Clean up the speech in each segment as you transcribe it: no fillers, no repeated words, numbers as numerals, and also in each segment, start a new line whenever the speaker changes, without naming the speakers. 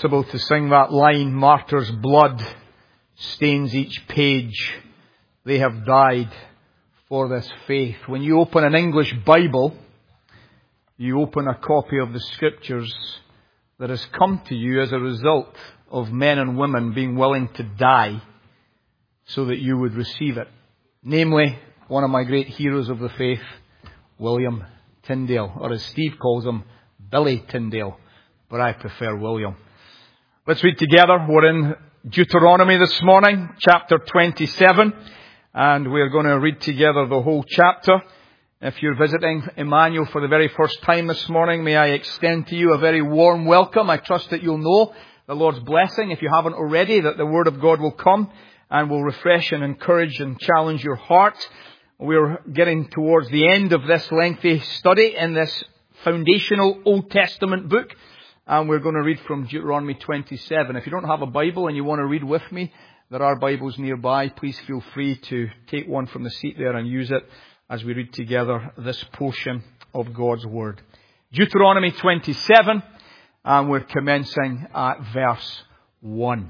possible to sing that line, martyr's blood stains each page. They have died for this faith. When you open an English Bible, you open a copy of the Scriptures that has come to you as a result of men and women being willing to die so that you would receive it. Namely, one of my great heroes of the faith, William Tyndale, or as Steve calls him, Billy Tyndale, but I prefer William. Let's read together. We're in Deuteronomy this morning, chapter 27, and we're going to read together the whole chapter. If you're visiting Emmanuel for the very first time this morning, may I extend to you a very warm welcome. I trust that you'll know the Lord's blessing, if you haven't already, that the Word of God will come and will refresh and encourage and challenge your heart. We're getting towards the end of this lengthy study in this foundational Old Testament book, and we're going to read from Deuteronomy 27. If you don't have a Bible and you want to read with me, there are Bibles nearby. Please feel free to take one from the seat there and use it as we read together this portion of God's Word. Deuteronomy 27, and we're commencing at verse 1.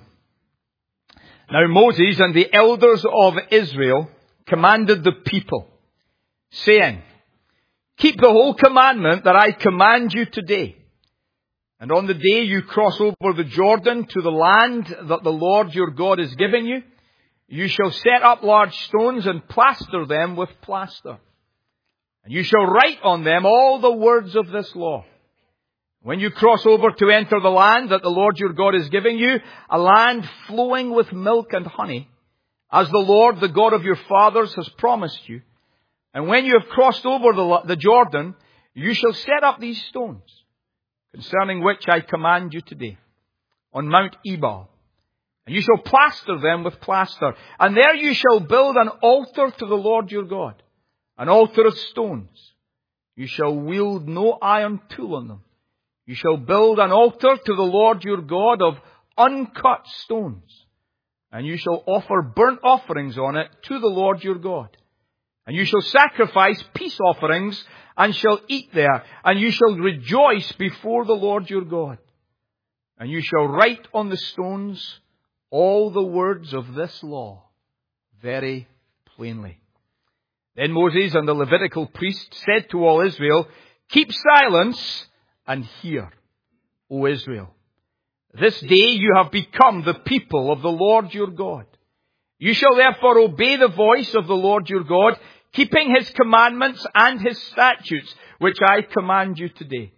Now Moses and the elders of Israel commanded the people, saying, keep the whole commandment that I command you today. And on the day you cross over the Jordan to the land that the Lord your God is giving you, you shall set up large stones and plaster them with plaster. And you shall write on them all the words of this law. When you cross over to enter the land that the Lord your God is giving you, a land flowing with milk and honey, as the Lord, the God of your fathers, has promised you. And when you have crossed over the Jordan, you shall set up these stones, concerning which I command you today, on Mount Ebal. And you shall plaster them with plaster. And there you shall build an altar to the Lord your God, an altar of stones. You shall wield no iron tool on them. You shall build an altar to the Lord your God of uncut stones. And you shall offer burnt offerings on it to the Lord your God. And you shall sacrifice peace offerings and shall eat there. And you shall rejoice before the Lord your God. And you shall write on the stones all the words of this law very plainly. Then Moses and the Levitical priests said to all Israel, keep silence and hear, O Israel. This day you have become the people of the Lord your God. You shall therefore obey the voice of the Lord your God, keeping his commandments and his statutes, which I command you today.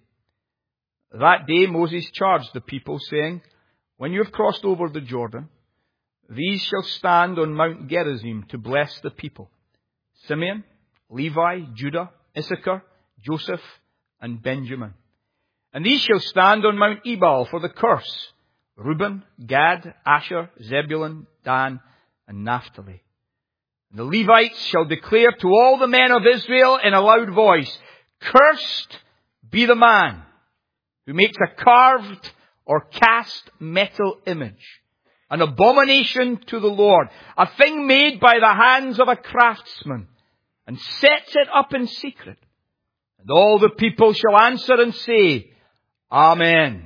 That day Moses charged the people, saying, when you have crossed over the Jordan, these shall stand on Mount Gerizim to bless the people: Simeon, Levi, Judah, Issachar, Joseph, and Benjamin. And these shall stand on Mount Ebal for the curse: Reuben, Gad, Asher, Zebulun, Dan, and Naphtali. And the Levites shall declare to all the men of Israel in a loud voice, cursed be the man who makes a carved or cast metal image, an abomination to the Lord, a thing made by the hands of a craftsman, and sets it up in secret. And all the people shall answer and say, Amen.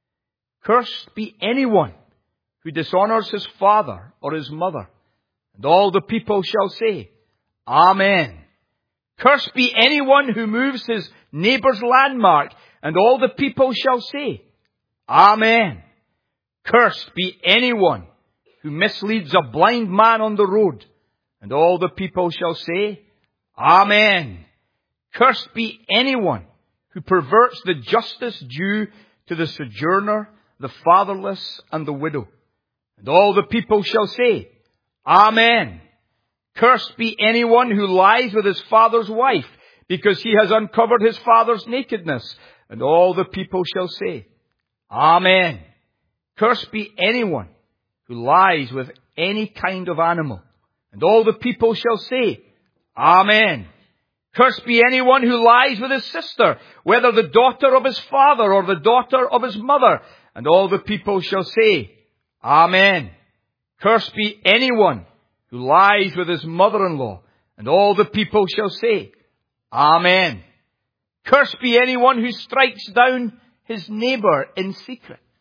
Cursed be anyone who dishonors his father or his mother. And all the people shall say, Amen. Cursed be anyone who moves his neighbor's landmark. And all the people shall say, Amen. Cursed be anyone who misleads a blind man on the road. And all the people shall say, Amen. Cursed be anyone who perverts the justice due to the sojourner, the fatherless, and the widow. And all the people shall say, Amen. Cursed be anyone who lies with his father's wife, because he has uncovered his father's nakedness. And all the people shall say, Amen. Cursed be anyone who lies with any kind of animal. And all the people shall say, Amen. Cursed be anyone who lies with his sister, whether the daughter of his father or the daughter of his mother. And all the people shall say, Amen. Cursed be anyone who lies with his mother-in-law. And all the people shall say, Amen. Cursed be anyone who strikes down his neighbor in secret.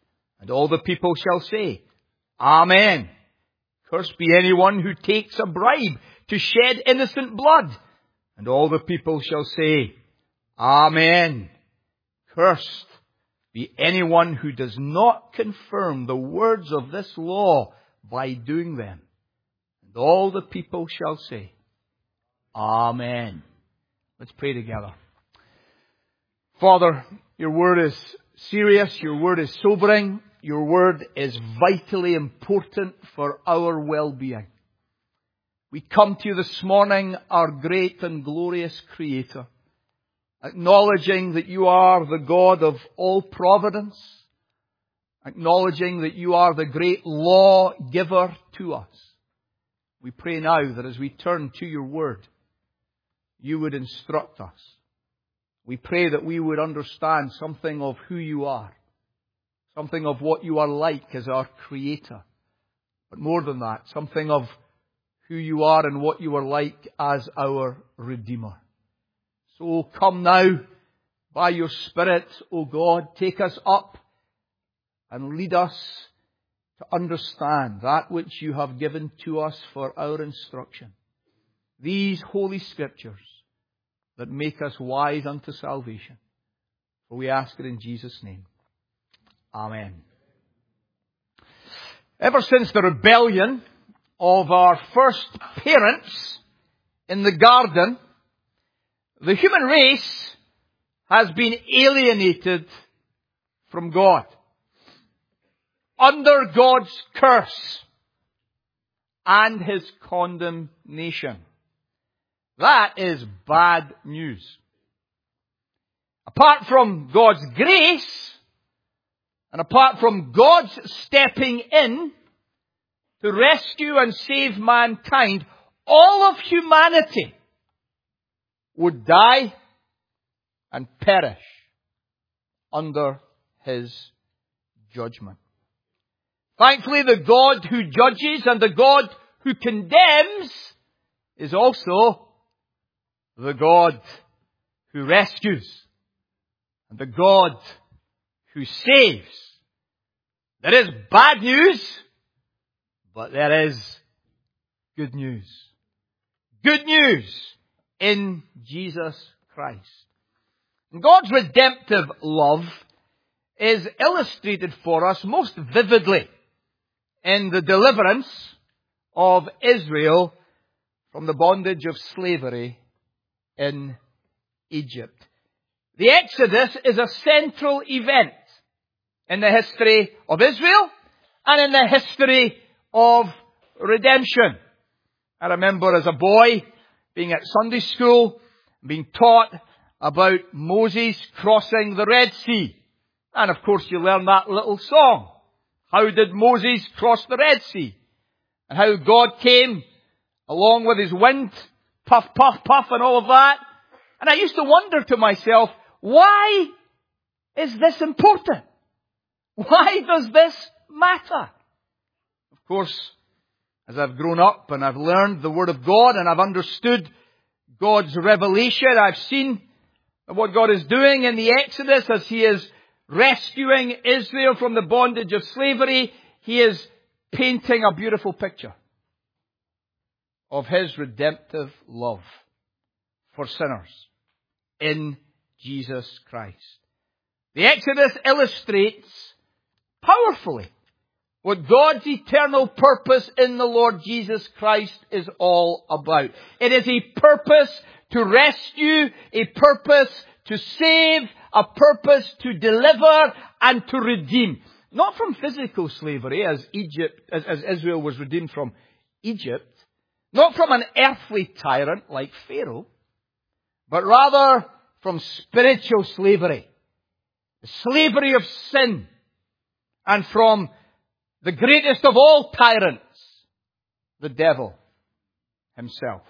And all the people shall say, Amen. Cursed be anyone who takes a bribe to shed innocent blood. And all the people shall say, Amen. Cursed be anyone who does not confirm the words of this law by doing them. And all the people shall say, Amen. Let's pray together. Father, your word is serious, your word is sobering, your word is vitally important for our well-being. We come to you this morning, our great and glorious Creator, acknowledging that you are the God of all providence, acknowledging that you are the great law giver to us. We pray now that as we turn to your word, you would instruct us. We pray that we would understand something of who you are, something of what you are like as our Creator. But more than that, something of who you are and what you are like as our Redeemer. So come now by your Spirit, O God, take us up and lead us to understand that which you have given to us for our instruction. These holy scriptures that make us wise unto salvation. For we ask it in Jesus' name. Amen. Ever since the rebellion of our first parents in the garden, the human race has been alienated from God, under God's curse and His condemnation. That is bad news. Apart from God's grace, and apart from God's stepping in to rescue and save mankind, all of humanity would die and perish under His judgment. Thankfully, the God who judges and the God who condemns is also the God who rescues and the God who saves. There is bad news, but there is good news. Good news in Jesus Christ. God's redemptive love is illustrated for us most vividly in the deliverance of Israel from the bondage of slavery in Egypt. The Exodus is a central event in the history of Israel and in the history of redemption. I remember as a boy being at Sunday school, being taught about Moses crossing the Red Sea. And of course you learn that little song. How did Moses cross the Red Sea? And how God came along with his wind, puff, puff, puff, and all of that. And I used to wonder to myself, why is this important? Why does this matter? Of course, as I've grown up and I've learned the Word of God and I've understood God's revelation, I've seen what God is doing in the Exodus as He is rescuing Israel from the bondage of slavery. He is painting a beautiful picture of His redemptive love for sinners in Jesus Christ. The Exodus illustrates powerfully what God's eternal purpose in the Lord Jesus Christ is all about. It is a purpose to rescue, a purpose to save, a purpose to deliver and to redeem. Not from physical slavery as Israel was redeemed from Egypt. Not from an earthly tyrant like Pharaoh. But rather from spiritual slavery. The slavery of sin. And from the greatest of all tyrants, the devil himself.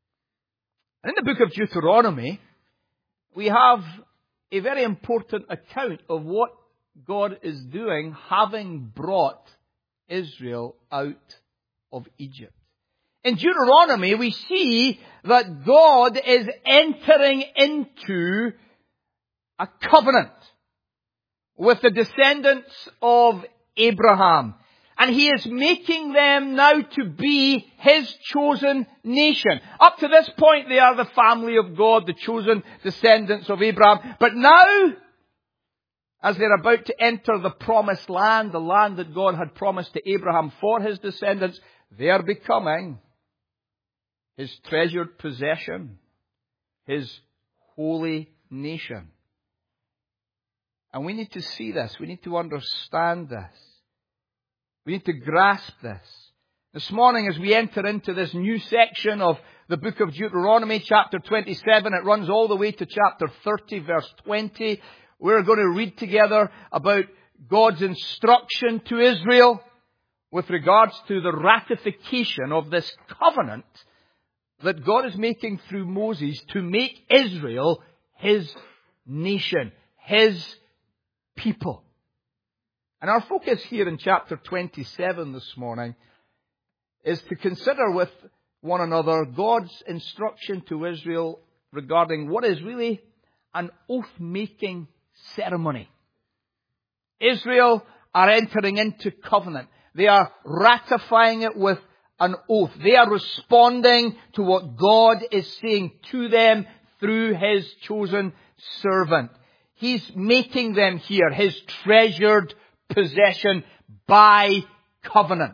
And in the book of Deuteronomy, we have a very important account of what God is doing, having brought Israel out of Egypt. In Deuteronomy, we see that God is entering into a covenant with the descendants of Abraham. And He is making them now to be His chosen nation. Up to this point, they are the family of God, the chosen descendants of Abraham. But now, as they're about to enter the promised land, the land that God had promised to Abraham for his descendants, they are becoming His treasured possession, His holy nation. And we need to see this. We need to understand this. We need to grasp this. This morning, as we enter into this new section of the book of Deuteronomy, chapter 27, it runs all the way to chapter 30, verse 20. We're going to read together about God's instruction to Israel with regards to the ratification of this covenant that God is making through Moses to make Israel His nation, His people. And our focus here in chapter 27 this morning is to consider with one another God's instruction to Israel regarding what is really an oath-making ceremony. Israel are entering into covenant. They are ratifying it with an oath. They are responding to what God is saying to them through His chosen servant. He's making them here His treasured possession by covenant.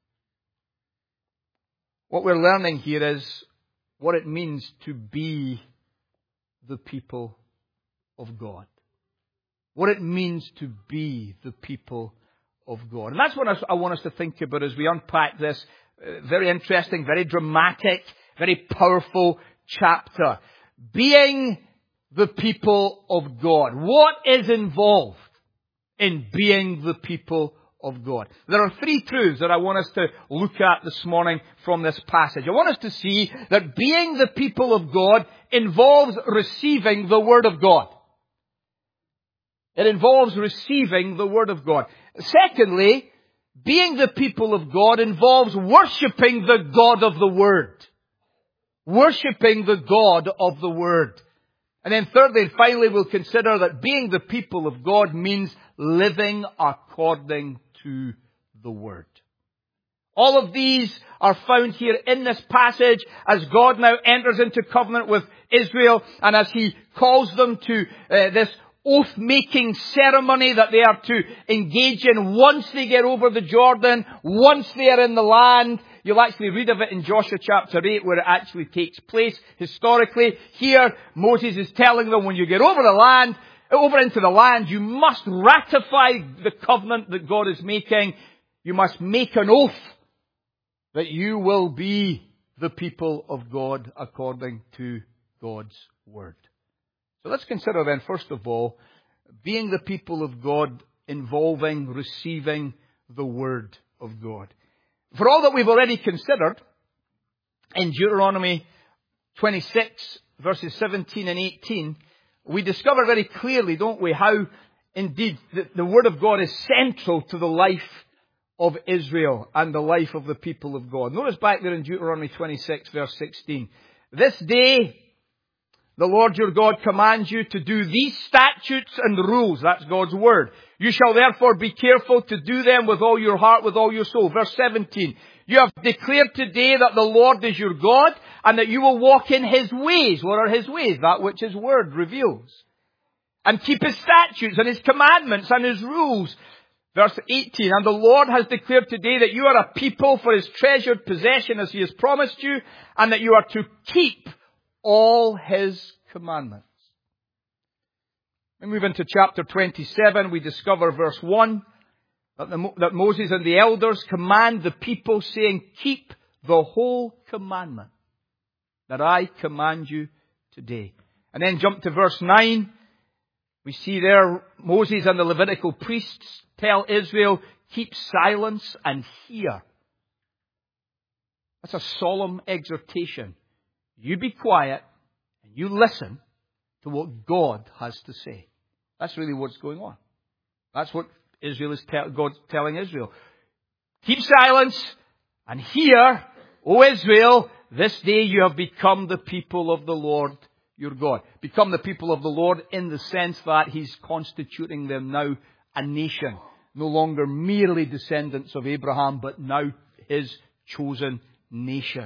What we're learning here is what it means to be the people of God. What it means to be the people of God. And that's what I want us to think about as we unpack this very interesting, very dramatic, very powerful chapter. Being the people of God. What is involved in being the people of God? There are three truths that I want us to look at this morning from this passage. I want us to see that being the people of God involves receiving the Word of God. It involves receiving the Word of God. Secondly, being the people of God involves worshipping the God of the Word. Worshipping the God of the Word. And then thirdly and finally, we'll consider that being the people of God means living according to the Word. All of these are found here in this passage as God now enters into covenant with Israel and as He calls them to this oath-making ceremony that they are to engage in once they get over the Jordan, once they are in the land. You'll actually read of it in Joshua chapter 8 where it actually takes place historically. Here, Moses is telling them when you get over into the land, you must ratify the covenant that God is making. You must make an oath that you will be the people of God according to God's Word. So let's consider then, first of all, being the people of God involving receiving the Word of God. For all that we've already considered in Deuteronomy 26, verses 17 and 18, we discover very clearly, don't we, how indeed the Word of God is central to the life of Israel and the life of the people of God. Notice back there in Deuteronomy 26, verse 16. This day, the Lord your God commands you to do these statutes and rules. That's God's Word. You shall therefore be careful to do them with all your heart, with all your soul. Verse 17. You have declared today that the Lord is your God and that you will walk in His ways. What are His ways? That which His Word reveals. And keep His statutes and His commandments and His rules. Verse 18. And the Lord has declared today that you are a people for His treasured possession as He has promised you, and that you are to keep all His commandments. We move into chapter 27. We discover verse 1 that Moses and the elders command the people, saying, keep the whole commandment that I command you today. And then jump to verse 9. We see there Moses and the Levitical priests tell Israel, keep silence and hear. That's a solemn exhortation. You be quiet and you listen to what God has to say. That's really what's going on. That's what God's telling Israel. Keep silence and hear, O Israel, this day you have become the people of the Lord your God. Become the people of the Lord in the sense that He's constituting them now a nation. no longer merely descendants of Abraham, but now his chosen nation.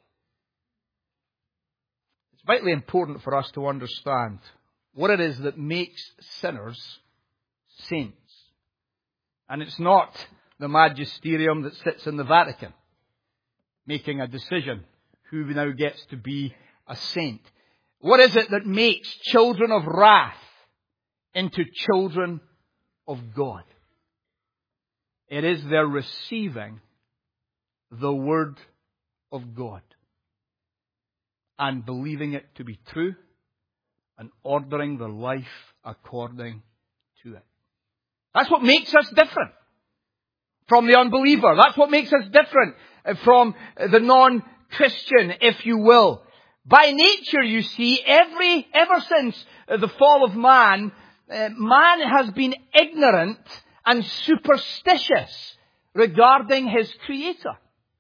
It's vitally important for us to understand what it is that makes sinners saints. And it's not the magisterium that sits in the Vatican making a decision who now gets to be a saint. What is it that makes children of wrath into children of God? It is their receiving the Word of God and believing it to be true and ordering their life according to it. That's what makes us different from the unbeliever. That's what makes us different from the non-Christian, if you will. By nature, you see, ever since the fall of man, man has been ignorant and superstitious regarding his Creator.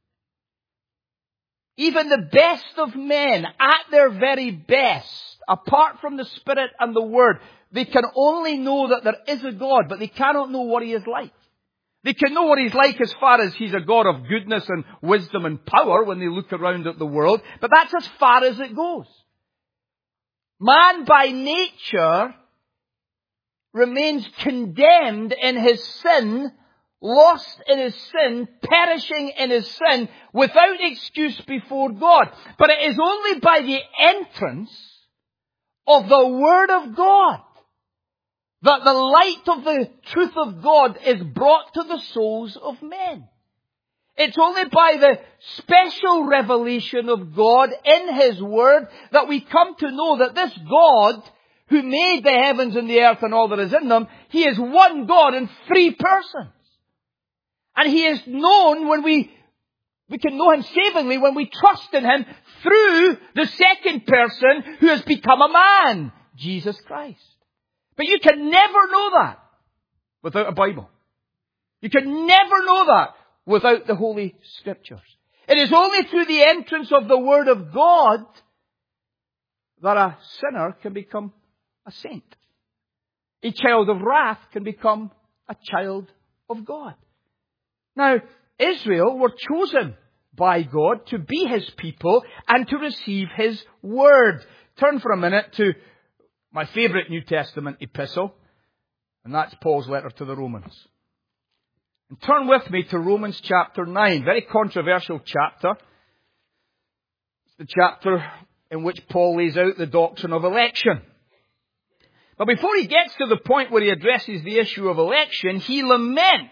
Even the best of men, at their very best, apart from the Spirit and the Word, they can only know that there is a God, but they cannot know what He is like. They can know what He's like as far as He's a God of goodness and wisdom and power when they look around at the world, but that's as far as it goes. Man by nature remains condemned in his sin, lost in his sin, perishing in his sin, without excuse before God. But it is only by the entrance of the Word of God that the light of the truth of God is brought to the souls of men. It's only by the special revelation of God in His Word that we come to know that this God, who made the heavens and the earth and all that is in them, He is one God in three persons. And He is known when we can know Him savingly when we trust in Him through the second person who has become a man, Jesus Christ. But you can never know that without a Bible. You can never know that without the Holy Scriptures. It is only through the entrance of the Word of God that a sinner can become a saint. A child of wrath can become a child of God. Now, Israel were chosen by God to be His people and to receive His Word. Turn for a minute to my favourite New Testament epistle, and that's Paul's letter to the Romans. And turn with me to Romans chapter 9, very controversial chapter. It's the chapter in which Paul lays out the doctrine of election. But before he gets to the point where he addresses the issue of election, he laments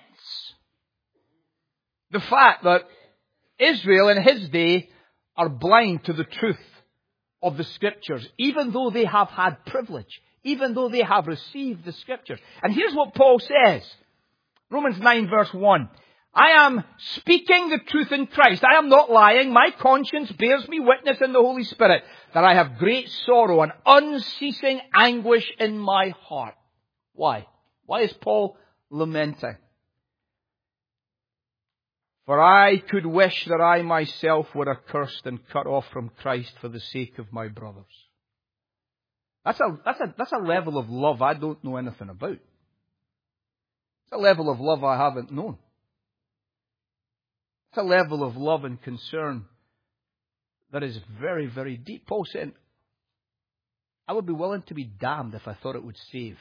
the fact that Israel in his day are blind to the truth of the Scriptures, even though they have had privilege, even though they have received the Scriptures. And here's what Paul says. Romans 9 verse 1. I am speaking the truth in Christ. I am not lying. My conscience bears me witness in the Holy Spirit that I have great sorrow and unceasing anguish in my heart. Why? Why is Paul lamenting? For I could wish that I myself were accursed and cut off from Christ for the sake of my brothers. That's a level of love I don't know anything about. It's a level of love I haven't known. It's a level of love and concern that is very, very deep. Paul said, I would be willing to be damned if I thought it would save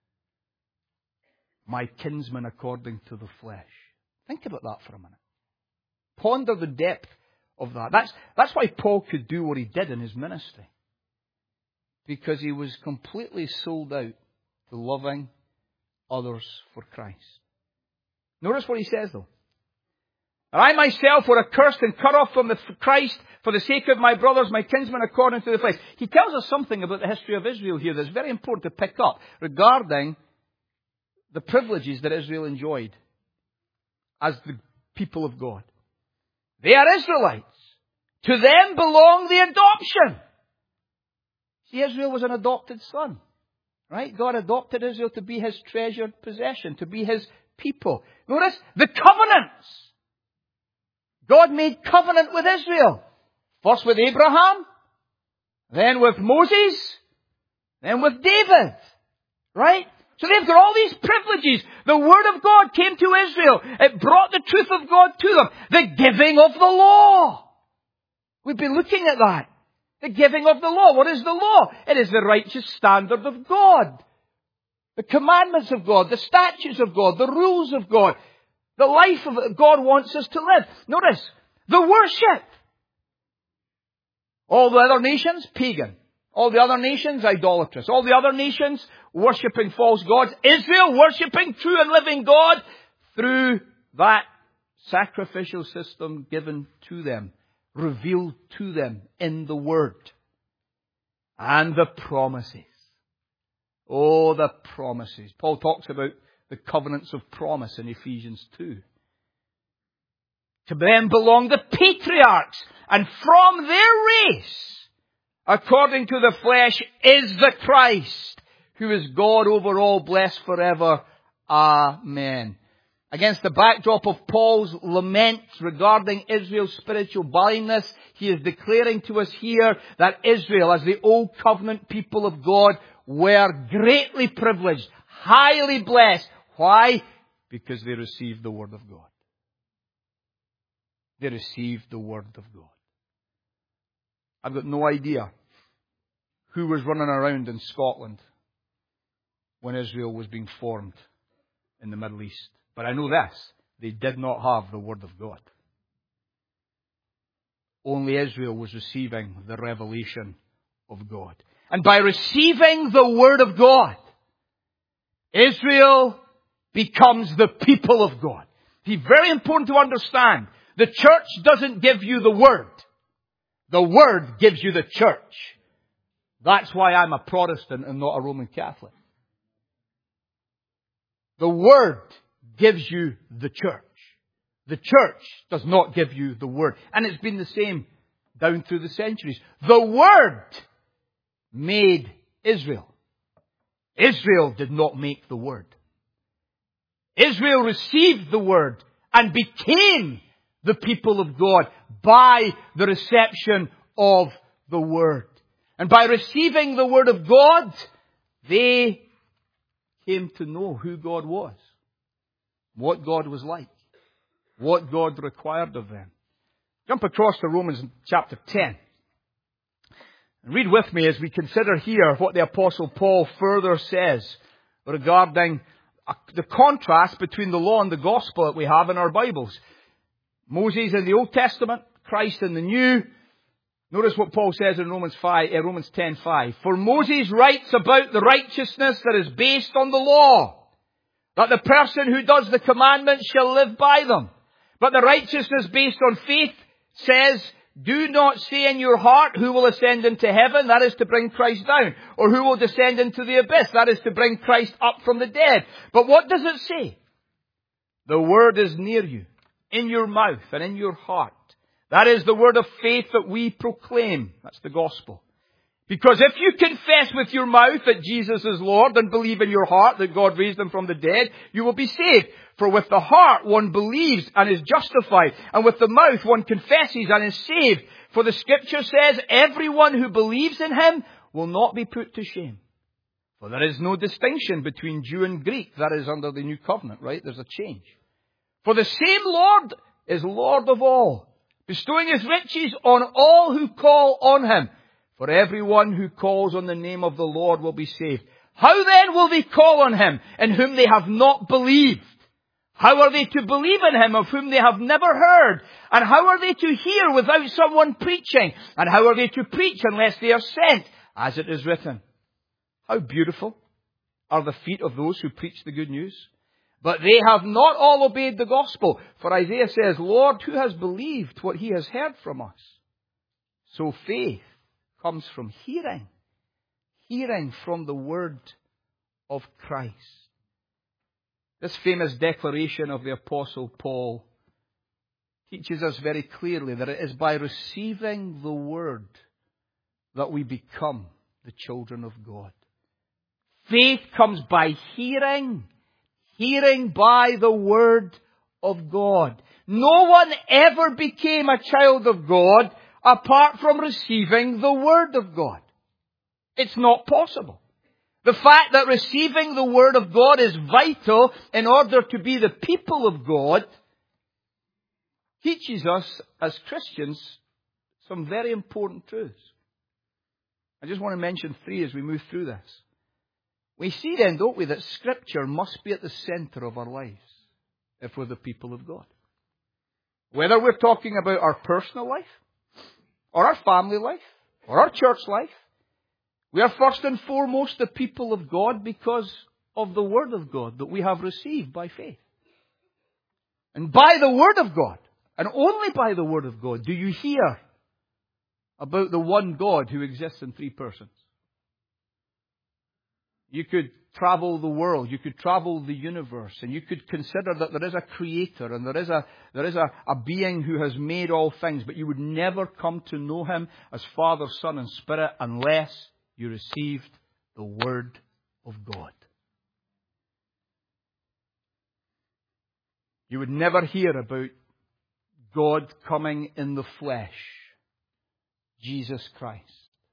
my kinsman according to the flesh. Think about that for a minute. Ponder the depth of that. That's why Paul could do what he did in his ministry. Because he was completely sold out to loving others for Christ. Notice what he says though. I myself were accursed and cut off from Christ for the sake of my brothers, my kinsmen according to the flesh. He tells us something about the history of Israel here that's very important to pick up regarding the privileges that Israel enjoyed as the people of God. They are Israelites. To them belong the adoption. See, Israel was an adopted son. Right? God adopted Israel to be His treasured possession, to be His people. Notice the covenants. God made covenant with Israel. First with Abraham, then with Moses, then with David. Right? So they've got all these privileges. The Word of God came to Israel. It brought the truth of God to them. The giving of the law. We've been looking at that. The giving of the law. What is the law? It is the righteous standard of God. The commandments of God, the statutes of God, the rules of God, the life of God wants us to live. Notice, the worship. All the other nations, pagan. All the other nations, idolatrous. All the other nations, worshipping false gods. Israel, worshipping true and living God through that sacrificial system given to them, revealed to them in the Word. And the promises. Oh, the promises. Paul talks about the covenants of promise in Ephesians 2. To them belong the patriarchs, and from their race, according to the flesh, is the Christ, who is God over all, blessed forever. Amen. Against the backdrop of Paul's lament regarding Israel's spiritual blindness, he is declaring to us here that Israel, as the old covenant people of God, were greatly privileged, highly blessed. Why? Because they received the Word of God. They received the Word of God. I've got no idea who was running around in Scotland when Israel was being formed in the Middle East. But I know this, they did not have the Word of God. Only Israel was receiving the revelation of God. And by receiving the Word of God, Israel becomes the people of God. It's very important to understand. The church doesn't give you the Word. The Word gives you the church. That's why I'm a Protestant and not a Roman Catholic. The Word gives you the church. The church does not give you the Word. And it's been the same down through the centuries. The Word made Israel. Israel did not make the Word. Israel received the Word and became the people of God by the reception of the Word. And by receiving the Word of God, they came to know who God was, what God was like, what God required of them. Jump across to Romans chapter 10. And read with me as we consider here what the Apostle Paul further says regarding the contrast between the law and the gospel that we have in our Bibles. Moses in the Old Testament, Christ in the New. Notice what Paul says in Romans 10:5. For Moses writes about the righteousness that is based on the law, that the person who does the commandments shall live by them. But the righteousness based on faith says, do not say in your heart, who will ascend into heaven? That is to bring Christ down. Or who will descend into the abyss? That is to bring Christ up from the dead. But what does it say? The word is near you, in your mouth and in your heart. That is the word of faith that we proclaim. That's the gospel. Because if you confess with your mouth that Jesus is Lord and believe in your heart that God raised him from the dead, you will be saved. For with the heart one believes and is justified, and with the mouth one confesses and is saved. For the scripture says, everyone who believes in him will not be put to shame. For there is no distinction between Jew and Greek. That is under the new covenant, right? There's a change. For the same Lord is Lord of all, bestowing his riches on all who call on him. For everyone who calls on the name of the Lord will be saved. How then will they call on him in whom they have not believed? How are they to believe in him of whom they have never heard? And how are they to hear without someone preaching? And how are they to preach unless they are sent? As it is written, how beautiful are the feet of those who preach the good news. But they have not all obeyed the gospel. For Isaiah says, Lord, who has believed what he has heard from us? So faith comes from hearing. Hearing from the word of Christ. This famous declaration of the Apostle Paul teaches us very clearly that it is by receiving the word that we become the children of God. Faith comes by hearing. Hearing by the word of God. No one ever became a child of God apart from receiving the word of God. It's not possible. The fact that receiving the Word of God is vital in order to be the people of God teaches us as Christians some very important truths. I just want to mention 3 as we move through this. We see then, don't we, that Scripture must be at the center of our lives if we're the people of God. Whether we're talking about our personal life, or our family life, or our church life, we are first and foremost the people of God because of the Word of God that we have received by faith. And by the Word of God, and only by the Word of God, do you hear about the one God who exists in 3 persons. You could travel the world, you could travel the universe, and you could consider that there is a creator and there is a being who has made all things, but you would never come to know Him as Father, Son, and Spirit unless you received the Word of God. You would never hear about God coming in the flesh, Jesus Christ,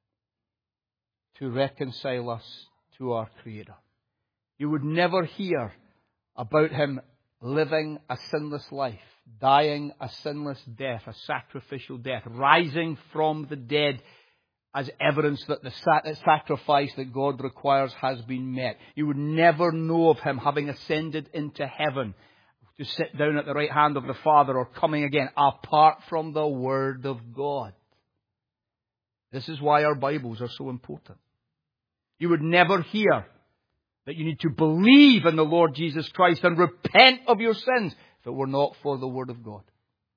to reconcile us to our Creator. You would never hear about Him living a sinless life, dying a sinless death, a sacrificial death, rising from the dead as evidence that the sacrifice that God requires has been met. You would never know of Him having ascended into heaven to sit down at the right hand of the Father or coming again apart from the Word of God. This is why our Bibles are so important. You would never hear that you need to believe in the Lord Jesus Christ and repent of your sins if it were not for the Word of God.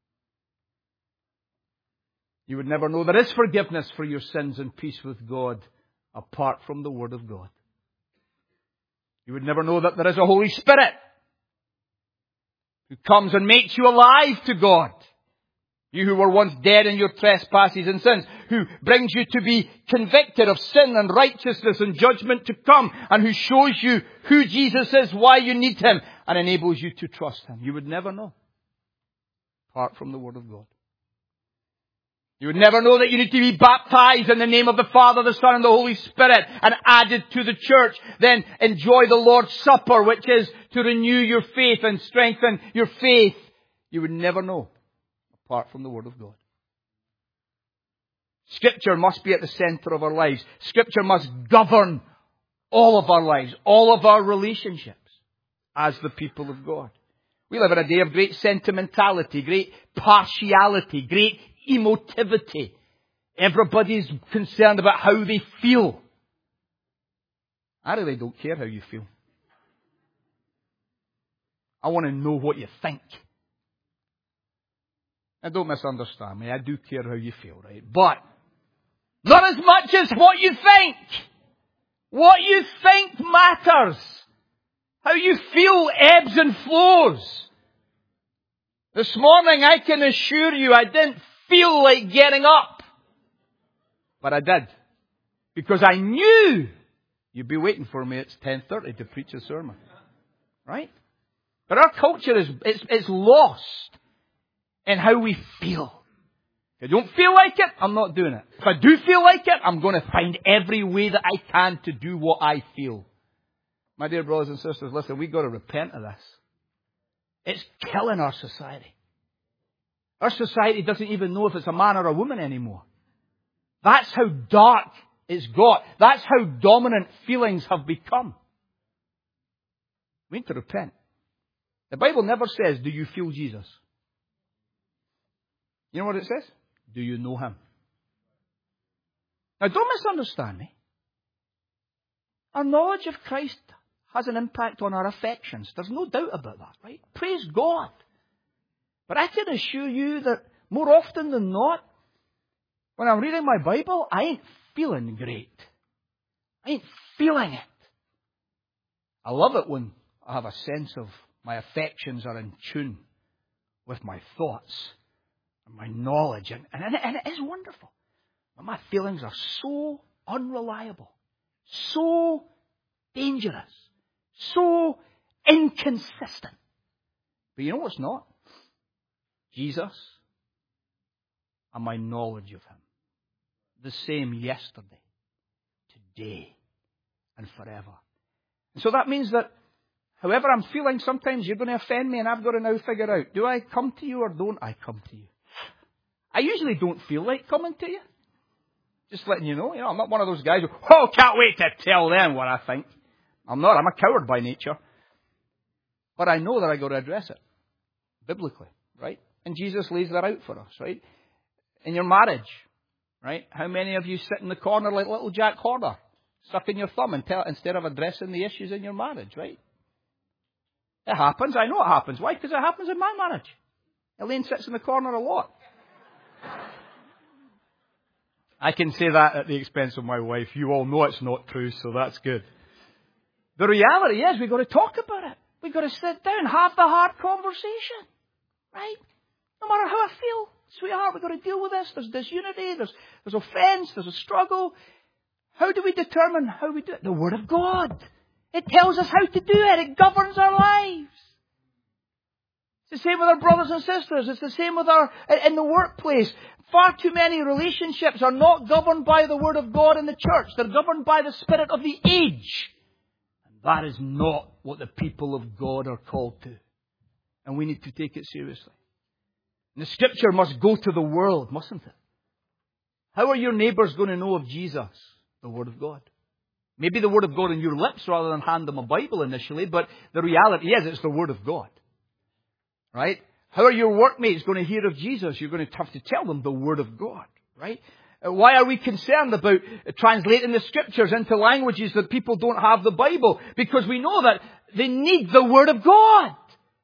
You would never know there is forgiveness for your sins and peace with God apart from the Word of God. You would never know that there is a Holy Spirit who comes and makes you alive to God. You who were once dead in your trespasses and sins, who brings you to be convicted of sin and righteousness and judgment to come, and who shows you who Jesus is, why you need Him, and enables you to trust Him. You would never know apart from the Word of God. You would never know that you need to be baptized in the name of the Father, the Son, and the Holy Spirit, and added to the church. Then enjoy the Lord's Supper, which is to renew your faith and strengthen your faith. You would never know apart from the Word of God. Scripture must be at the center of our lives. Scripture must govern all of our lives, all of our relationships as the people of God. We live in a day of great sentimentality, great partiality, great emotivity. Everybody's concerned about how they feel. I really don't care how you feel. I want to know what you think. And don't misunderstand me, I do care how you feel, right? But not as much as what you think. What you think matters. How you feel ebbs and flows. This morning, I can assure you, I didn't feel like getting up. But I did. Because I knew you'd be waiting for me at 10:30 to preach a sermon. Right? But our culture is lost in how we feel. If I don't feel like it, I'm not doing it. If I do feel like it, I'm going to find every way that I can to do what I feel. My dear brothers and sisters, listen, we've got to repent of this. It's killing our society. Our society doesn't even know if it's a man or a woman anymore. That's how dark it's got. That's how dominant feelings have become. We need to repent. The Bible never says, do you feel Jesus? You know what it says? Do you know Him? Now don't misunderstand me. Our knowledge of Christ has an impact on our affections. There's no doubt about that, right? Praise God. But I can assure you that more often than not, when I'm reading my Bible, I ain't feeling great. I ain't feeling it. I love it when I have a sense of my affections are in tune with my thoughts and my knowledge. And it is wonderful. But my feelings are so unreliable, so dangerous, so inconsistent. But you know what's not? Jesus and my knowledge of Him. The same yesterday, today, and forever. And so that means that however I'm feeling, sometimes you're going to offend me and I've got to now figure out, do I come to you or don't I come to you? I usually don't feel like coming to you. Just letting you know, I'm not one of those guys who, can't wait to tell them what I think. I'm not. I'm a coward by nature. But I know that I got to address it. Biblically, right? And Jesus lays that out for us, right? In your marriage, right? How many of you sit in the corner like little Jack Horner, sucking your thumb instead of addressing the issues in your marriage, right? It happens. I know it happens. Why? Because it happens in my marriage. Elaine sits in the corner a lot. I can say that at the expense of my wife. You all know it's not true, so that's good. The reality is we've got to talk about it. We've got to sit down, have the hard conversation. Right? No matter how I feel, sweetheart, we've got to deal with this. There's disunity, there's offense, there's a struggle. How do we determine how we do it? The Word of God. It tells us how to do it. It governs our lives. It's the same with our brothers and sisters. It's the same with in the workplace. Far too many relationships are not governed by the Word of God in the church. They're governed by the spirit of the age. And that is not what the people of God are called to. And we need to take it seriously. And the Scripture must go to the world, mustn't it? How are your neighbours going to know of Jesus? The Word of God. Maybe the Word of God on your lips rather than hand them a Bible initially, but the reality is it's the Word of God. Right? How are your workmates going to hear of Jesus? You're going to have to tell them the Word of God. Right? Why are we concerned about translating the Scriptures into languages that people don't have the Bible? Because we know that they need the Word of God.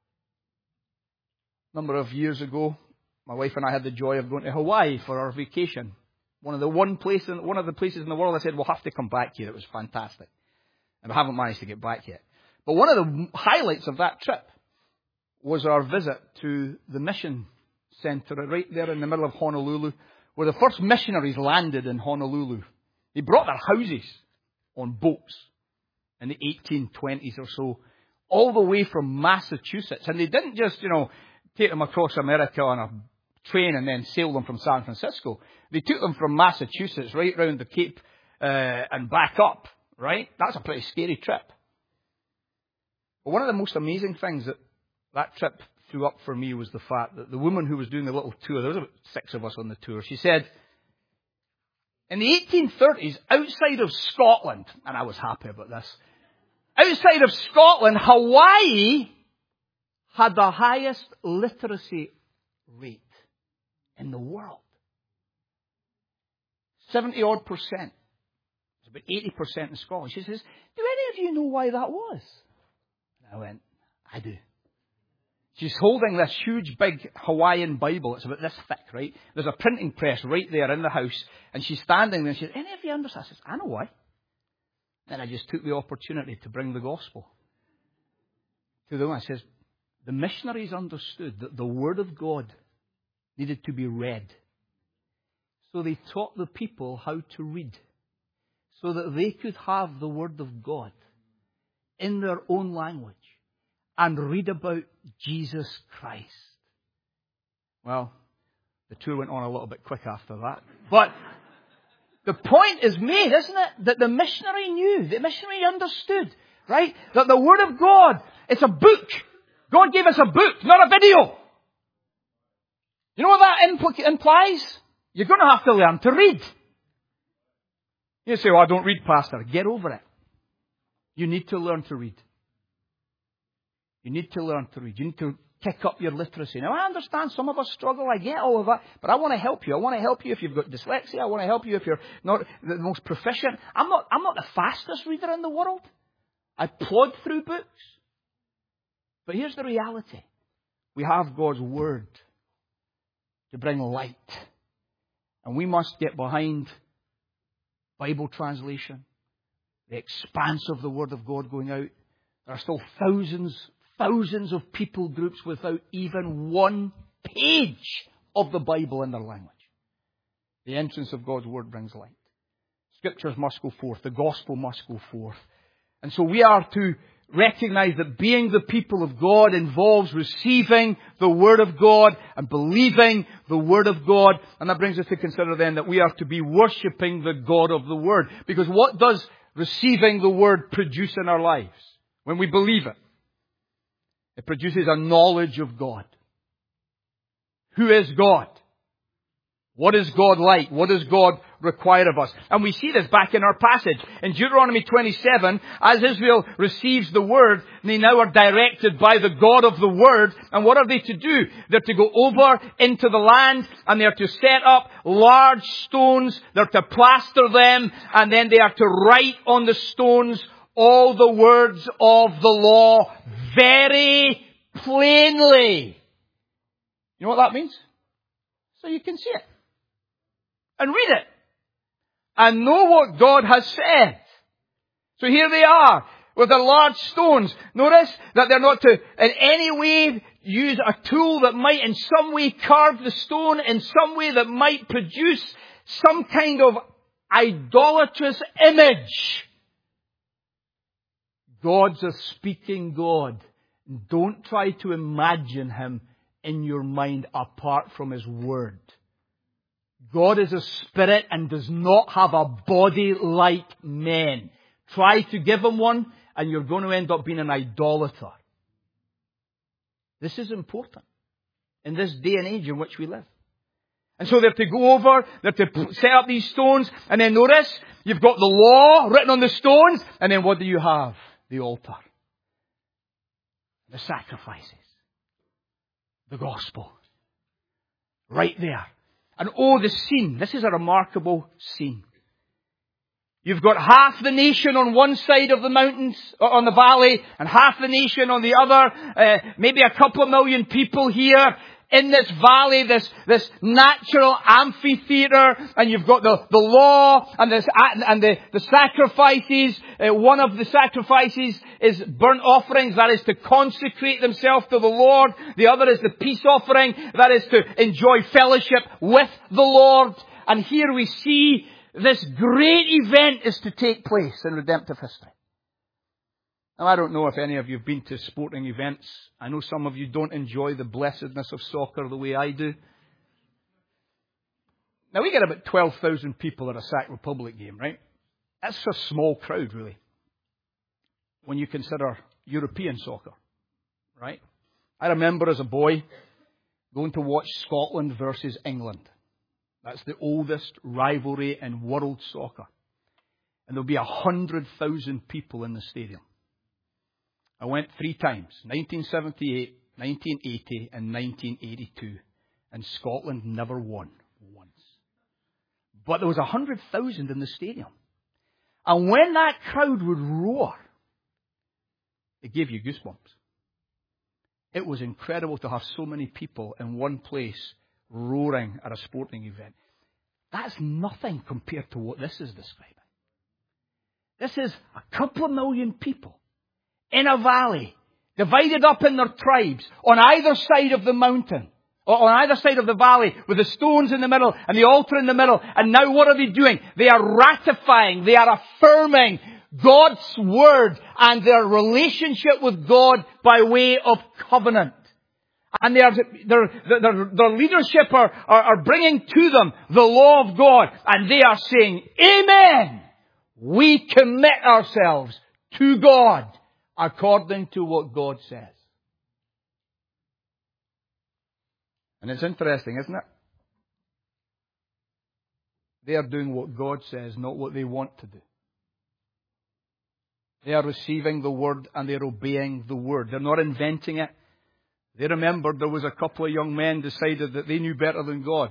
A number of years ago, my wife and I had the joy of going to Hawaii for our vacation. One of the places in the world I said, we'll have to come back here. It was fantastic. And we haven't managed to get back yet. But one of the highlights of that trip was our visit to the mission center right there in the middle of Honolulu, where the first missionaries landed in Honolulu. They brought their houses on boats in the 1820s or so, all the way from Massachusetts. And they didn't just, take them across America on a train and then sail them from San Francisco. They took them from Massachusetts right round the Cape and back up, right? That's a pretty scary trip. But one of the most amazing things that trip threw up for me was the fact that the woman who was doing the little tour, there was about 6 of us on the tour, she said, in the 1830s, outside of Scotland, and I was happy about this, outside of Scotland, Hawaii had the highest literacy rate in the world. 70-odd%. It's about 80% in Scotland. She says, do any of you know why that was? And I went, I do. She's holding this huge, big Hawaiian Bible. It's about this thick, right? There's a printing press right there in the house. And she's standing there and she says, any of you understand? I says, I know why. Then I just took the opportunity to bring the gospel to them. I says, the missionaries understood that the Word of God needed to be read. So they taught the people how to read, so that they could have the Word of God in their own language and read about Jesus Christ. Well, the tour went on a little bit quick after that. But the point is made, isn't it? That the missionary knew, the missionary understood, right? That the Word of God, it's a book. God gave us a book, not a video. You know what that implies? You're going to have to learn to read. You say, well, I don't read, Pastor. Get over it. You need to learn to read. You need to learn to read. You need to kick up your literacy. Now, I understand some of us struggle. I get all of that. But I want to help you. I want to help you if you've got dyslexia. I want to help you if you're not the most proficient. I'm not the fastest reader in the world. I plod through books. But here's the reality. We have God's Word to bring light. And we must get behind Bible translation, the expanse of the Word of God going out. There are still thousands of people groups without even one page of the Bible in their language. The entrance of God's Word brings light. Scriptures must go forth. The gospel must go forth. And so we are to recognize that being the people of God involves receiving the Word of God and believing the Word of God. And that brings us to consider then that we are to be worshipping the God of the Word. Because what does receiving the Word produce in our lives? When we believe it, it produces a knowledge of God. Who is God? What is God like? What does God require of us? And we see this back in our passage. In Deuteronomy 27, as Israel receives the Word, they now are directed by the God of the Word. And what are they to do? They're to go over into the land, and they're to set up large stones. They're to plaster them, and then they are to write on the stones all the words of the law very plainly. You know what that means? So you can see it. And read it. And know what God has said. So here they are with their large stones. Notice that they're not to in any way use a tool that might in some way carve the stone, in some way that might produce some kind of idolatrous image. God's a speaking God. Don't try to imagine Him in your mind apart from His Word. God is a spirit and does not have a body like men. Try to give Him one and you're going to end up being an idolater. This is important in this day and age in which we live. And so they're to go over, they're to set up these stones, and then notice, you've got the law written on the stones, and then what do you have? The altar. The sacrifices. The gospel. Right there. And oh, the scene. This is a remarkable scene. You've got half the nation on one side of the mountains, on the valley, and half the nation on the other. Maybe a couple of million people here in this valley, this natural amphitheater. And you've got the law and the sacrifices. One of the sacrifices is burnt offerings, that is to consecrate themselves to the Lord. The other is the peace offering, that is to enjoy fellowship with the Lord. And here we see this great event is to take place in redemptive history. Now, I don't know if any of you have been to sporting events. I know some of you don't enjoy the blessedness of soccer the way I do. Now, we get about 12,000 people at a Sac Republic game, right? That's a small crowd, really, when you consider European soccer, right? I remember as a boy going to watch Scotland versus England. That's the oldest rivalry in world soccer. And there'll be 100,000 people in the stadium. I went 3 times, 1978, 1980, and 1982. And Scotland never won once. But there was 100,000 in the stadium. And when that crowd would roar, it gave you goosebumps. It was incredible to have so many people in one place roaring at a sporting event. That's nothing compared to what this is describing. This is a couple of million people in a valley, divided up in their tribes, on either side of the mountain, or on either side of the valley, with the stones in the middle and the altar in the middle. And now what are they doing? They are ratifying, they are affirming God's word and their relationship with God by way of covenant. And their leadership are bringing to them the law of God. And they are saying, Amen! We commit ourselves to God according to what God says. And it's interesting, isn't it? They are doing what God says, not what they want to do. They are receiving the word and they're obeying the word. They're not inventing it. They remembered there was a couple of young men decided that they knew better than God.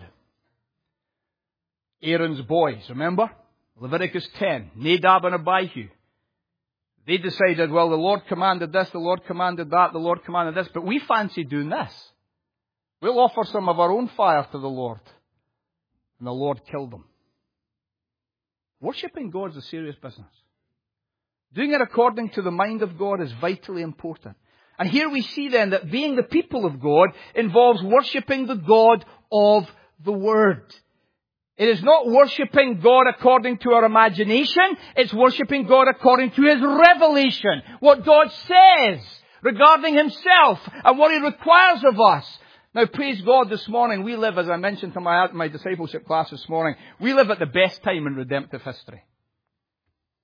Aaron's boys, remember? Leviticus 10, Nadab and Abihu. They decided, well, the Lord commanded this, the Lord commanded that, the Lord commanded this, but we fancy doing this. We'll offer some of our own fire to the Lord. And the Lord killed them. Worshipping God is a serious business. Doing it according to the mind of God is vitally important. And here we see then that being the people of God involves worshipping the God of the Word. It is not worshipping God according to our imagination. It's worshipping God according to His revelation. What God says regarding Himself and what He requires of us. Now, praise God, this morning we live, as I mentioned to my discipleship class this morning, we live at the best time in redemptive history.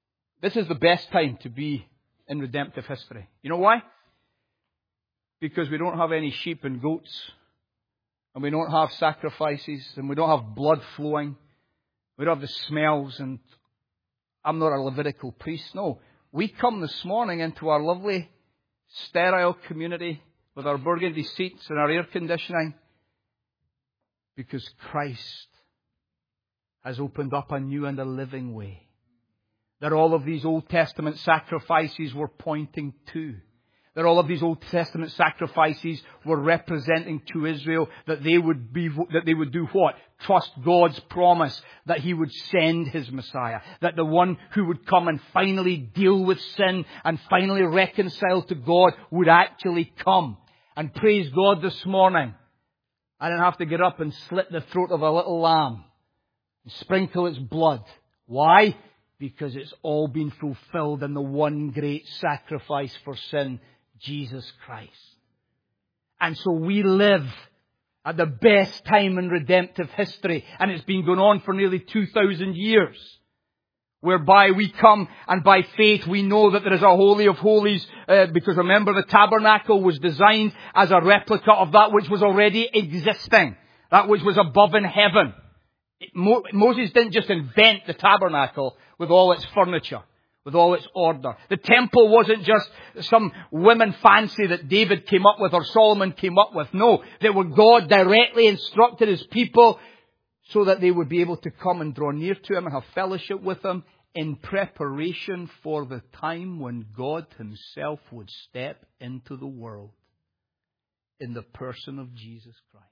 This is the best time to be in redemptive history. You know why? Because we don't have any sheep and goats, and we don't have sacrifices, and we don't have blood flowing. We don't have the smells, and I'm not a Levitical priest. No, we come this morning into our lovely, sterile community with our burgundy seats and our air conditioning because Christ has opened up a new and a living way that all of these Old Testament sacrifices were pointing to. That all of these Old Testament sacrifices were representing to Israel that they would do what? Trust God's promise that He would send His Messiah. That the one who would come and finally deal with sin and finally reconcile to God would actually come. And praise God this morning, I didn't have to get up and slit the throat of a little lamb and sprinkle its blood. Why? Because it's all been fulfilled in the one great sacrifice for sin, Jesus Christ. And so we live at the best time in redemptive history, and it's been going on for nearly 2,000 years, whereby we come and by faith we know that there is a Holy of Holies, because remember the tabernacle was designed as a replica of that which was already existing, that which was above in heaven. Moses didn't just invent the tabernacle with all its furniture, with all its order. The temple wasn't just some women fancy that David came up with or Solomon came up with. No, they were God directly instructed His people so that they would be able to come and draw near to Him and have fellowship with Him in preparation for the time when God Himself would step into the world in the person of Jesus Christ.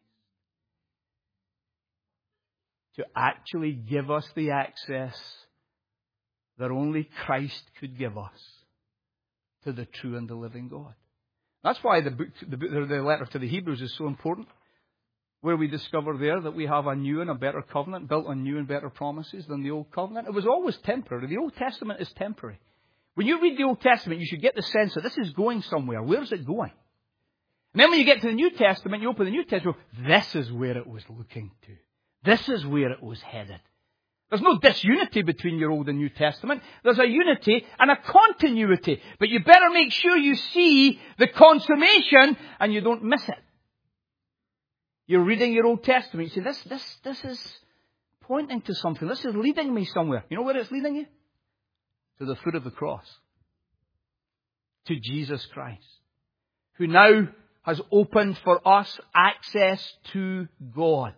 To actually give us the access that only Christ could give us to the true and the living God. That's why the letter to the Hebrews is so important, where we discover there that we have a new and a better covenant built on new and better promises than the old covenant. It was always temporary. The Old Testament is temporary. When you read the Old Testament, you should get the sense that this is going somewhere. Where's it going? And then when you get to the New Testament, you open the New Testament, this is where it was looking to. This is where it was headed. There's no disunity between your Old and New Testament. There's a unity and a continuity. But you better make sure you see the consummation and you don't miss it. You're reading your Old Testament. You say, this is pointing to something. This is leading me somewhere. You know where it's leading you? To the foot of the cross. To Jesus Christ. Who now has opened for us access to God.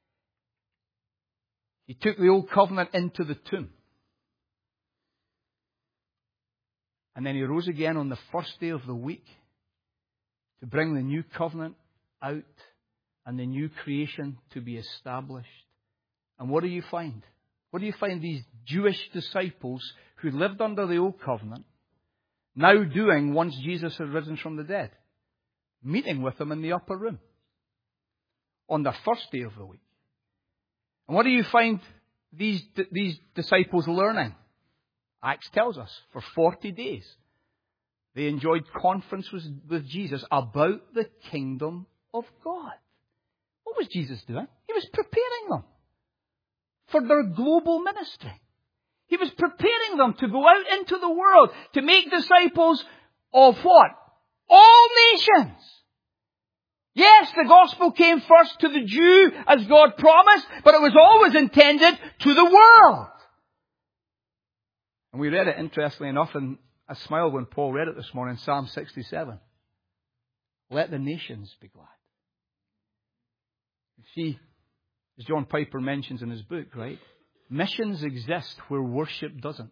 He took the old covenant into the tomb. And then He rose again on the first day of the week to bring the new covenant out and the new creation to be established. And what do you find? What do you find these Jewish disciples who lived under the old covenant now doing once Jesus had risen from the dead? Meeting with Him in the upper room on the first day of the week. And what do you find these disciples learning? Acts tells us, for 40 days, they enjoyed conference with Jesus about the kingdom of God. What was Jesus doing? He was preparing them for their global ministry. He was preparing them to go out into the world to make disciples of what? All nations. Yes, the gospel came first to the Jew as God promised, but it was always intended to the world. And we read it, interestingly enough, and I smiled when Paul read it this morning, Psalm 67. Let the nations be glad. You see, as John Piper mentions in his book, right? Missions exist where worship doesn't.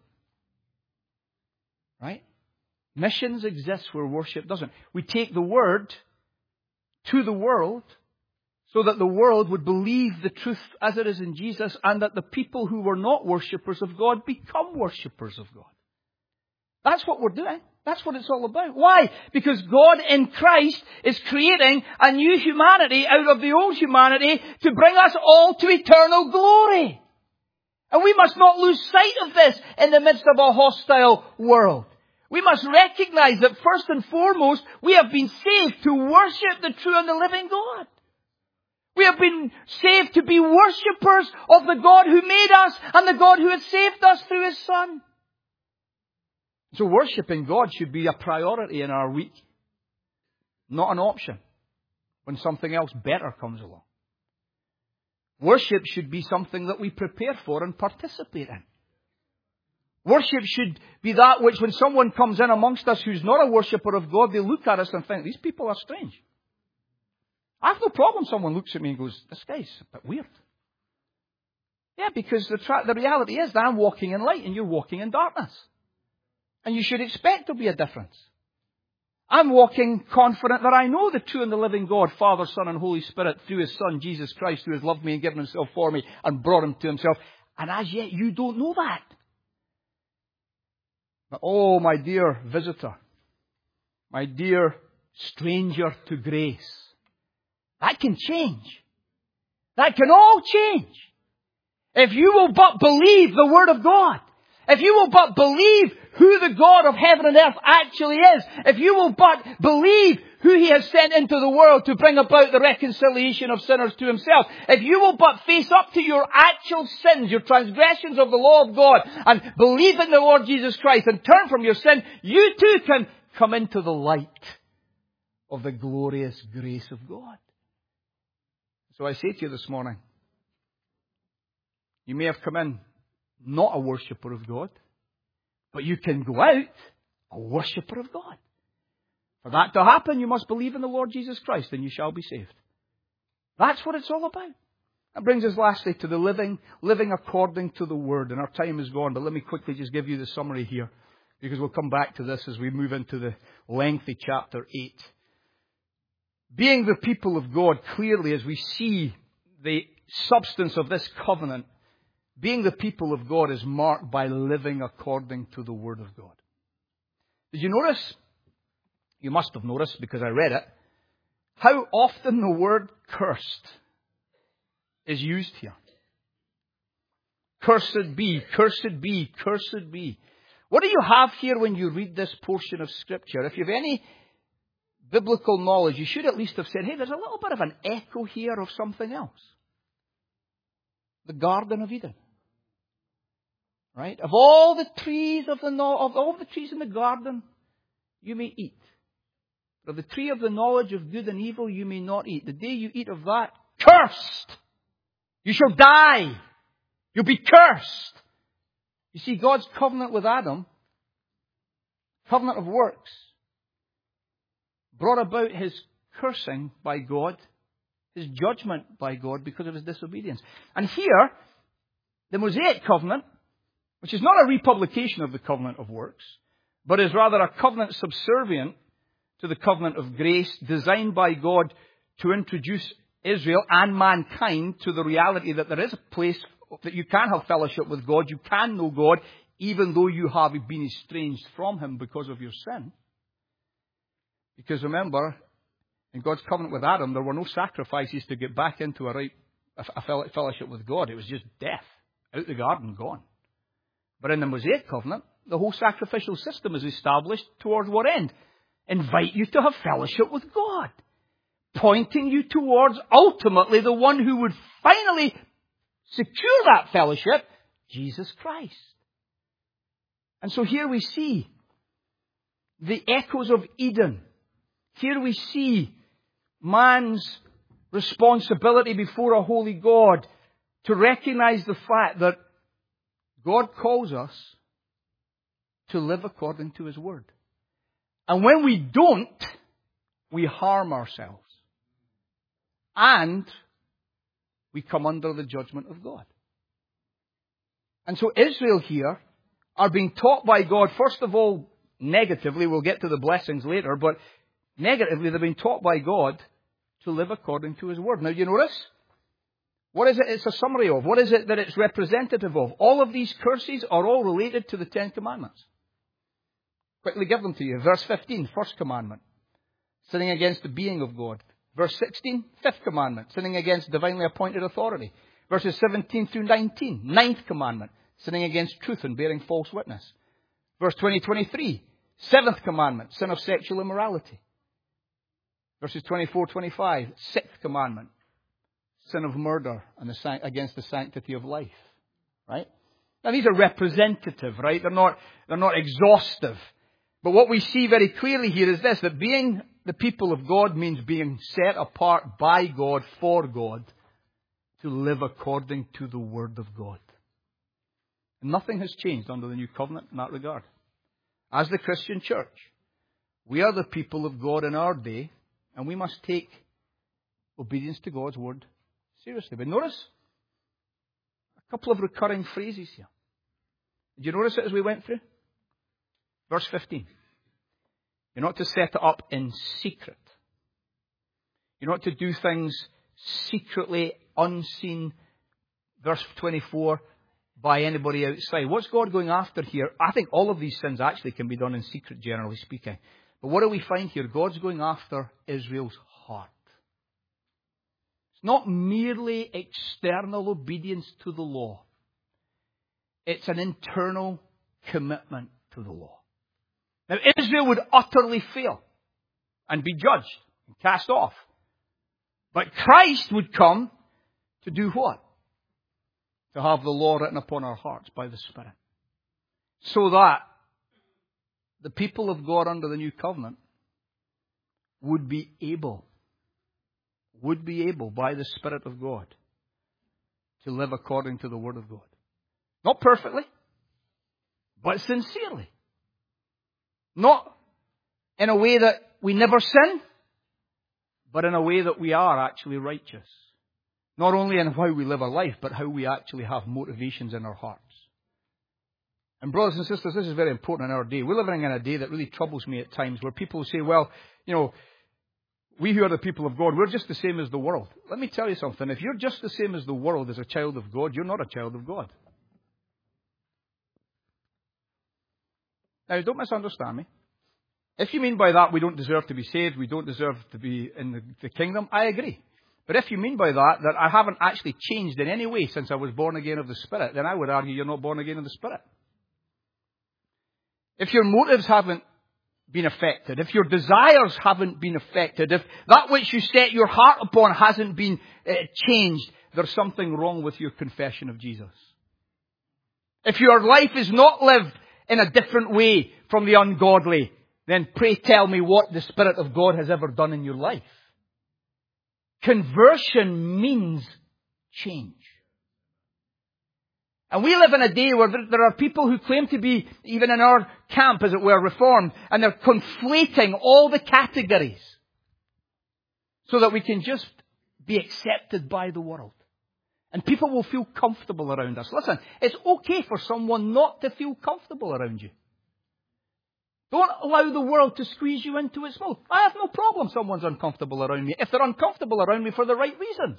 Right? Missions exist where worship doesn't. We take the word to the world so that the world would believe the truth as it is in Jesus, and that the people who were not worshippers of God become worshippers of God. That's what we're doing. That's what it's all about. Why? Because God in Christ is creating a new humanity out of the old humanity to bring us all to eternal glory. And we must not lose sight of this in the midst of a hostile world. We must recognize that first and foremost, we have been saved to worship the true and the living God. We have been saved to be worshippers of the God who made us and the God who has saved us through His Son. So worshiping God should be a priority in our week, not an option when something else better comes along. Worship should be something that we prepare for and participate in. Worship should be that which when someone comes in amongst us who's not a worshipper of God, they look at us and think, these people are strange. I have no problem someone looks at me and goes, this guy's a bit weird. Yeah, because the reality is that I'm walking in light and you're walking in darkness. And you should expect there'll be a difference. I'm walking confident that I know the true and the living God, Father, Son, and Holy Spirit, through His Son, Jesus Christ, who has loved me and given Himself for me and brought Him to Himself. And as yet, you don't know that. But, oh, my dear visitor, my dear stranger to grace, that can change. That can all change. If you will but believe the Word of God. If you will but believe who the God of heaven and earth actually is. If you will but believe who He has sent into the world to bring about the reconciliation of sinners to Himself. If you will but face up to your actual sins, your transgressions of the law of God, and believe in the Lord Jesus Christ and turn from your sin, you too can come into the light of the glorious grace of God. So I say to you this morning, you may have come in not a worshipper of God, but you can go out a worshipper of God. For that to happen, you must believe in the Lord Jesus Christ and you shall be saved. That's what it's all about. That brings us lastly to the living according to the Word. And our time is gone, but let me quickly just give you the summary here, because we'll come back to this as we move into the lengthy chapter 8. Being the people of God, clearly as we see the substance of this covenant, being the people of God is marked by living according to the Word of God. Did you notice? You must have noticed because I read it. How often the word cursed is used here. Cursed be, cursed be, cursed be. What do you have here when you read this portion of Scripture? If you have any biblical knowledge, you should at least have said, hey, there's a little bit of an echo here of something else. The Garden of Eden. Right? Of all the trees of all the trees in the garden, you may eat. But of the tree of the knowledge of good and evil, you may not eat. The day you eat of that, cursed! You shall die! You'll be cursed! You see, God's covenant with Adam, covenant of works, brought about His cursing by God, His judgment by God because of his disobedience. And here, the Mosaic covenant, which is not a republication of the covenant of works, but is rather a covenant subservient to the covenant of grace, designed by God to introduce Israel and mankind to the reality that there is a place that you can have fellowship with God, you can know God, even though you have been estranged from Him because of your sin. Because remember, in God's covenant with Adam, there were no sacrifices to get back into a fellowship with God. It was just death. Out the garden, gone. But in the Mosaic covenant, the whole sacrificial system is established towards what end? Invite you to have fellowship with God. Pointing you towards ultimately the one who would finally secure that fellowship, Jesus Christ. And so here we see the echoes of Eden. Here we see man's responsibility before a holy God to recognize the fact that God calls us to live according to His Word. And when we don't, we harm ourselves. And we come under the judgment of God. And so Israel here are being taught by God, first of all, negatively. We'll get to the blessings later, but negatively, they're being taught by God to live according to His Word. Now, you notice? What is it it's a summary of? What is it that it's representative of? All of these curses are all related to the Ten Commandments. Quickly give them to you. Verse 15, first commandment, sinning against the being of God. Verse 16, fifth commandment, sinning against divinely appointed authority. Verses 17 through 19, ninth commandment, sinning against truth and bearing false witness. Verse 23, seventh commandment, sin of sexual immorality. Verses 24-25, sixth commandment, sin of murder and against the sanctity of life. Right? Now these are representative, right? They're not exhaustive. But what we see very clearly here is this, that being the people of God means being set apart by God, for God, to live according to the Word of God. And nothing has changed under the new covenant in that regard. As the Christian church, we are the people of God in our day, and we must take obedience to God's Word seriously. But notice a couple of recurring phrases here. Did you notice it as we went through? Verse 15. You're not to set it up in secret. You're not to do things secretly, unseen. Verse 24, by anybody outside. What's God going after here? I think all of these sins actually can be done in secret, generally speaking. But what do we find here? God's going after Israel's heart. It's not merely external obedience to the law. It's an internal commitment to the law. Now, Israel would utterly fail and be judged and cast off. But Christ would come to do what? To have the law written upon our hearts by the Spirit. So that the people of God under the new covenant would be able by the Spirit of God to live according to the Word of God. Not perfectly, but sincerely. Not in a way that we never sin, but in a way that we are actually righteous. Not only in how we live our life, but how we actually have motivations in our hearts. And brothers and sisters, this is very important in our day. We're living in a day that really troubles me at times, where people say, well, we who are the people of God, we're just the same as the world. Let me tell you something. If you're just the same as the world as a child of God, you're not a child of God. Now, don't misunderstand me. If you mean by that we don't deserve to be saved, we don't deserve to be in the kingdom, I agree. But if you mean by that I haven't actually changed in any way since I was born again of the Spirit, then I would argue you're not born again of the Spirit. If your motives haven't been affected, if your desires haven't been affected, if that which you set your heart upon hasn't been changed, there's something wrong with your confession of Jesus. If your life is not lived in a different way from the ungodly, then pray tell me what the Spirit of God has ever done in your life. Conversion means change. And we live in a day where there are people who claim to be, even in our camp, as it were, reformed, and they're conflating all the categories so that we can just be accepted by the world. And people will feel comfortable around us. Listen, it's okay for someone not to feel comfortable around you. Don't allow the world to squeeze you into its mold. I have no problem someone's uncomfortable around me if they're uncomfortable around me for the right reasons.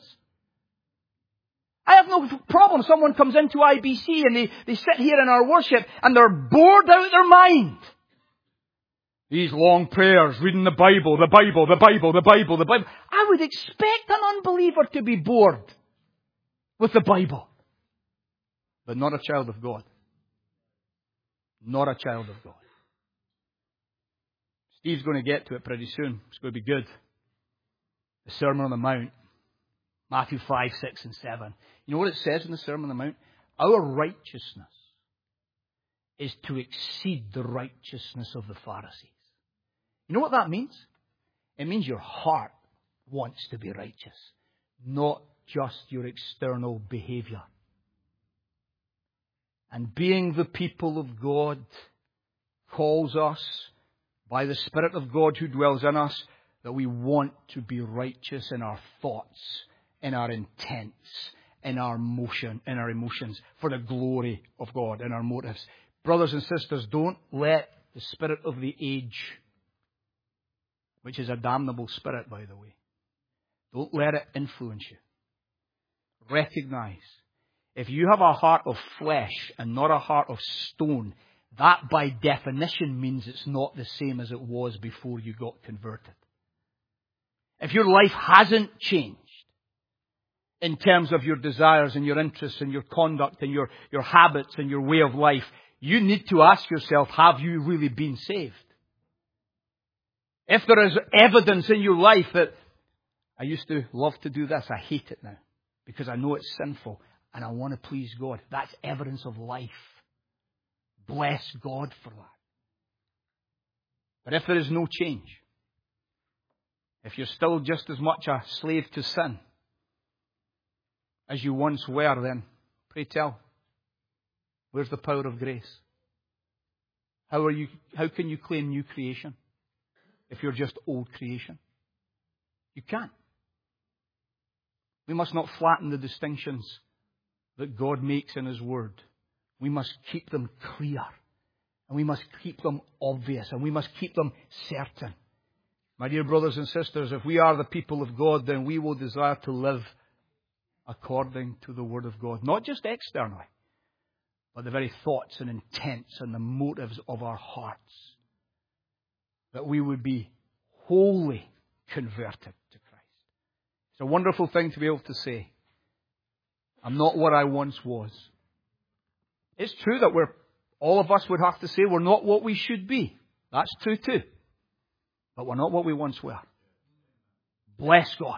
I have no problem someone comes into IBC and they sit here in our worship and they're bored out of their mind. These long prayers, reading the Bible. I would expect an unbeliever to be bored with the Bible. But not a child of God. Not a child of God. Steve's going to get to it pretty soon. It's going to be good. The Sermon on the Mount. Matthew 5, 6 and 7. You know what it says in the Sermon on the Mount? Our righteousness is to exceed the righteousness of the Pharisees. You know what that means? It means your heart wants to be righteous, not just your external behavior. And being the people of God calls us, by the Spirit of God who dwells in us, that we want to be righteous in our thoughts, in our intents, in our emotions, for the glory of God, in our motives. Brothers and sisters, don't let the spirit of the age, which is a damnable spirit, by the way, don't let it influence you. Recognize, if you have a heart of flesh and not a heart of stone, that by definition means it's not the same as it was before you got converted. If your life hasn't changed in terms of your desires and your interests and your conduct and your habits and your way of life, you need to ask yourself, have you really been saved? If there is evidence in your life that I used to love to do this, I hate it now because I know it's sinful, and I want to please God. That's evidence of life. Bless God for that. But if there is no change, if you're still just as much a slave to sin as you once were, then pray tell, where's the power of grace? How can you claim new creation if you're just old creation? You can't. We must not flatten the distinctions that God makes in His Word. We must keep them clear. And we must keep them obvious. And we must keep them certain. My dear brothers and sisters, if we are the people of God, then we will desire to live according to the Word of God. Not just externally, but the very thoughts and intents and the motives of our hearts. That we would be wholly converted to Christ. It's a wonderful thing to be able to say, I'm not what I once was. It's true that all of us would have to say we're not what we should be. That's true too. But we're not what we once were. Bless God.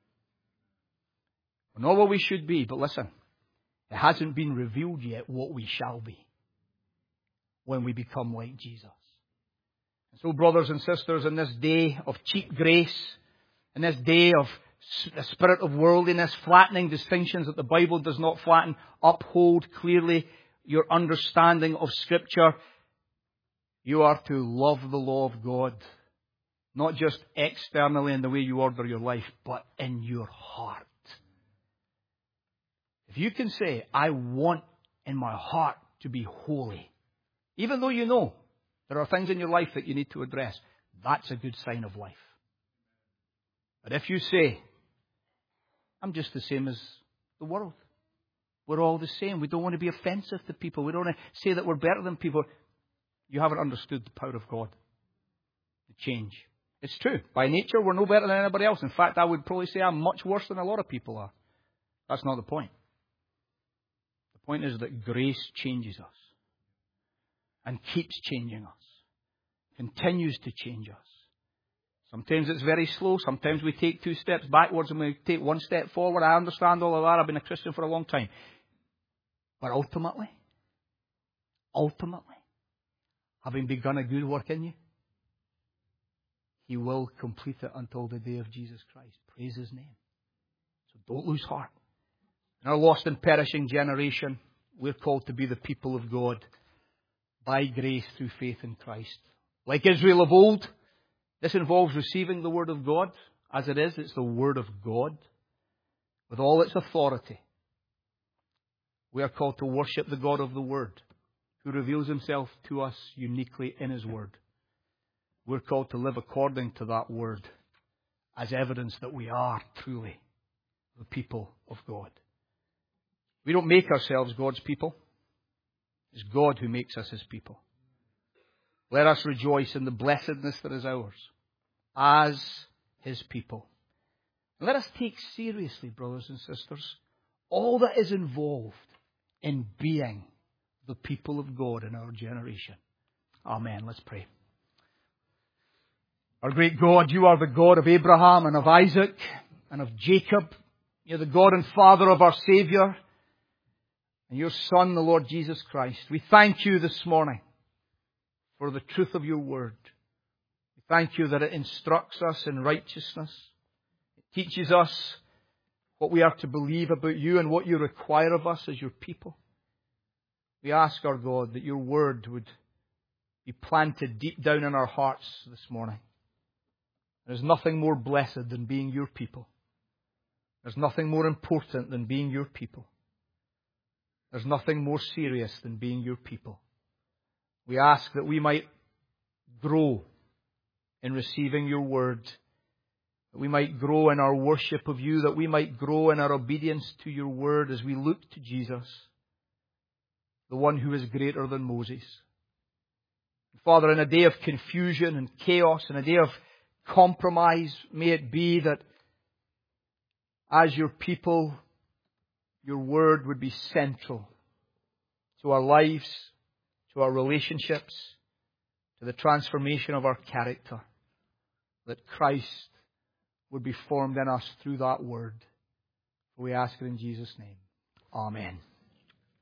We're not what we should be, but listen, it hasn't been revealed yet what we shall be when we become like Jesus. And so, brothers and sisters, in this day of cheap grace, in this day of the spirit of worldliness, flattening distinctions that the Bible does not flatten, uphold clearly your understanding of Scripture. You are to love the law of God, not just externally in the way you order your life, but in your heart. If you can say, I want in my heart to be holy, even though you know there are things in your life that you need to address, that's a good sign of life. But if you say, I'm just the same as the world. We're all the same. We don't want to be offensive to people. We don't want to say that we're better than people. You haven't understood the power of God. The change. It's true. By nature, we're no better than anybody else. In fact, I would probably say I'm much worse than a lot of people are. That's not the point. The point is that grace changes us. And keeps changing us. Continues to change us. Sometimes it's very slow. Sometimes we take 2 steps backwards and we take 1 step forward. I understand all of that. I've been a Christian for a long time. But ultimately, having begun a good work in you, He will complete it until the day of Jesus Christ. Praise His name. So don't lose heart. In our lost and perishing generation, we're called to be the people of God by grace through faith in Christ. Like Israel of old, this involves receiving the Word of God as it is. It's the Word of God with all its authority. We are called to worship the God of the Word, who reveals Himself to us uniquely in His Word. We're called to live according to that Word as evidence that we are truly the people of God. We don't make ourselves God's people. It's God who makes us His people. Let us rejoice in the blessedness that is ours as His people. And let us take seriously, brothers and sisters, all that is involved in being the people of God in our generation. Amen. Let's pray. Our great God, You are the God of Abraham and of Isaac and of Jacob. You're the God and Father of our Saviour and Your Son, the Lord Jesus Christ. We thank You this morning for the truth of Your Word. We thank You that it instructs us in righteousness. It teaches us what we are to believe about You and what You require of us as Your people. We ask, our God, that Your Word would be planted deep down in our hearts this morning. There's nothing more blessed than being Your people. There's nothing more important than being Your people. There's nothing more serious than being Your people. We ask that we might grow in receiving Your Word, that we might grow in our worship of You, that we might grow in our obedience to Your Word as we look to Jesus, the one who is greater than Moses. Father, in a day of confusion and chaos, in a day of compromise, may it be that as Your people, Your Word would be central to our lives, to our relationships, to the transformation of our character, that Christ would be formed in us through that Word. We ask it in Jesus' name. Amen.